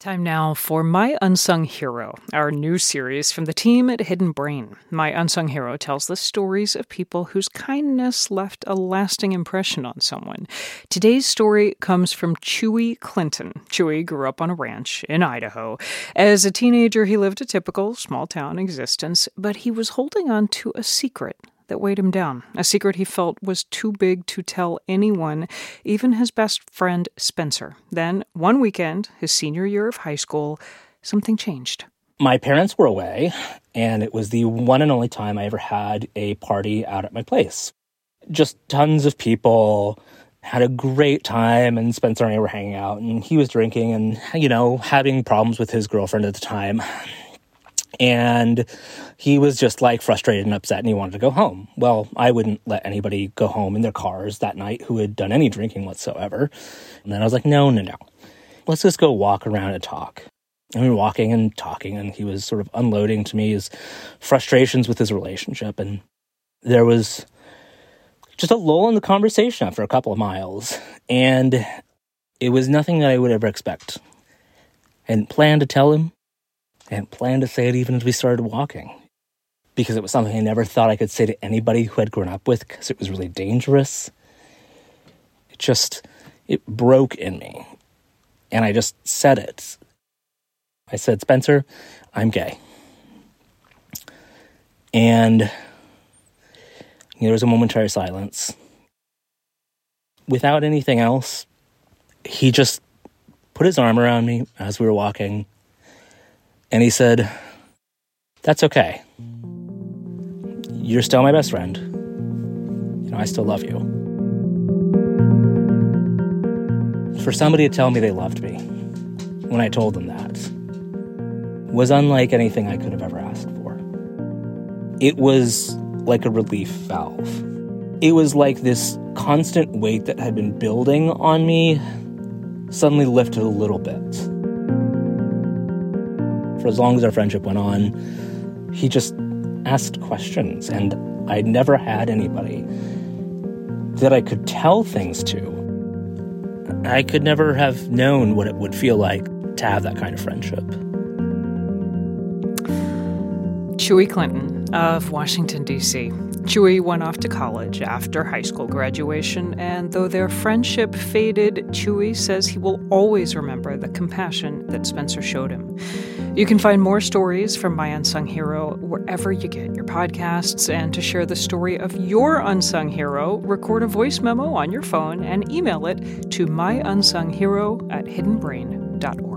Time now for My Unsung Hero, our new series from the team at Hidden Brain. My Unsung Hero tells the stories of people whose kindness left a lasting impression on someone. Today's story comes from Chewy Clinton. Chewy grew up on a ranch in Idaho. As a teenager, he lived a typical small-town existence, but he was holding on to a secret that weighed him down, a secret he felt was too big to tell anyone, even his best friend Spencer. Then, one weekend, his senior year of high school, something changed. My parents were away, and it was the one and only time I ever had a party out at my place. Just tons of people, had a great time, and Spencer and I were hanging out, and he was drinking and, having problems with his girlfriend at the time. And he was just frustrated and upset and he wanted to go home. Well, I wouldn't let anybody go home in their cars that night who had done any drinking whatsoever. And then I was like, no. Let's just go walk around and talk. And we were walking and talking, and he was sort of unloading to me his frustrations with his relationship. And there was just a lull in the conversation after a couple of miles. And it was nothing that I would ever expect. I hadn't planned to tell him. I hadn't planned to say it even as we started walking, because it was something I never thought I could say to anybody who had grown up with, because it was really dangerous. It broke in me. And I just said it. I said, Spencer, I'm gay. And there was a momentary silence. Without anything else, he just put his arm around me as we were walking. And he said, that's okay. You're still my best friend. I still love you. For somebody to tell me they loved me when I told them that was unlike anything I could have ever asked for. It was like a relief valve. It was like this constant weight that had been building on me suddenly lifted a little bit. For as long as our friendship went on, he just asked questions, and I'd never had anybody that I could tell things to. I could never have known what it would feel like to have that kind of friendship. Chewy Clinton of Washington, D.C. Chewy went off to college after high school graduation, and though their friendship faded, Chewy says he will always remember the compassion that Spencer showed him. You can find more stories from My Unsung Hero wherever you get your podcasts, and to share the story of your unsung hero, record a voice memo on your phone and email it to myunsunghero@hiddenbrain.org.